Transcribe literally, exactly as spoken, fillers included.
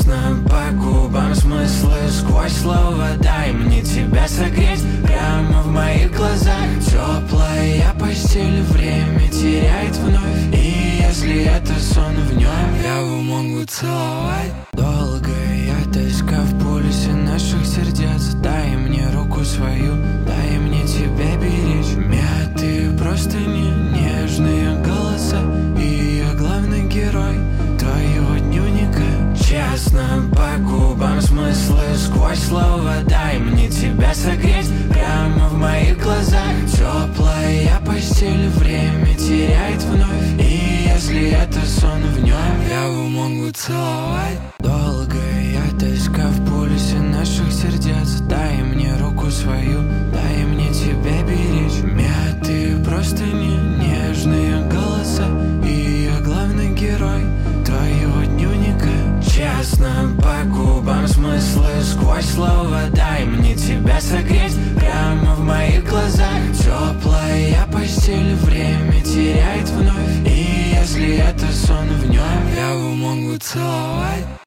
Честно, по губам смыслы сквозь слова. Дай мне тебя согреть прямо в моих глазах. Теплая постель время теряет вновь, и если это сон в нем, я его могу целовать. Долгая тоска в полюсе наших сердец. Дай мне руку свою, дай мне тебя беречь. Мятые простыни, нежные голоса, и я главный герой твоего дневника. Честно, по губам смыслы сквозь слова. Дай мне тебя согреть прямо в моих глазах. Теплая постель время теряет вновь, и если это сон в нем, я его могу целовать. Долгая тоска в полюсе наших сердец. Дай мне руку свою, дай мне тебя беречь. Мятые простыни, нежные голоса, и я главный герой твоего дневника. Честно, по губам смыслы сквозь слова. Дай мне тебя согреть прямо в моих глазах. Теплая постель время теряет вновь, и если это сон в нем, я его могу целовать.